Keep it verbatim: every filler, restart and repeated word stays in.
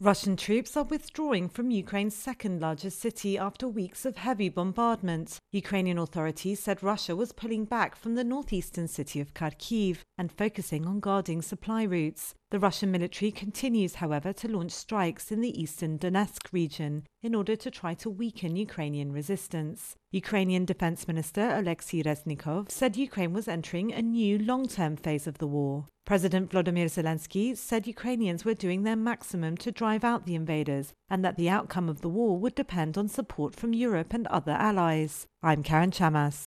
Russian troops are withdrawing from Ukraine's second largest city after weeks of heavy bombardment. Ukrainian authorities said Russia was pulling back from the northeastern city of Kharkiv and focusing on guarding supply routes. The Russian military continues, however, to launch strikes in the eastern Donetsk region in order to try to weaken Ukrainian resistance. Ukrainian Defense Minister Alexei Reznikov said Ukraine was entering a new long-term phase of the war. President Volodymyr Zelensky said Ukrainians were doing their maximum to drive out the invaders and that the outcome of the war would depend on support from Europe and other allies. I'm Karen Chamas.